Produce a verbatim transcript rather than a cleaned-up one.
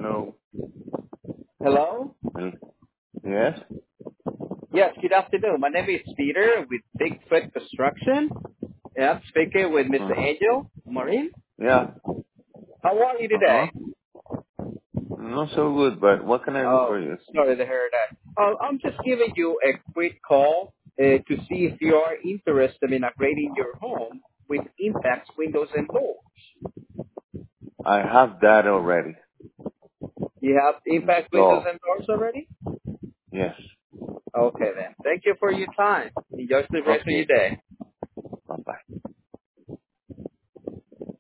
Hello. Hello? Hel- Yes? Yes, good afternoon. My name is Peter with Bigfoot Construction. Yeah, I'm speaking with Uh, Mister Angel Marin. yeah. How are you Uh-huh. today? Not so good, but what can I do Oh, for you? sorry to hear that. Oh, I'm just giving you a quick call uh, to see if you are interested in upgrading your home with Impact windows and doors. I have that already. You have Impact windows Installed. and doors already? Yes. Okay then. Thank you for your time. Enjoy the rest of your Okay. day.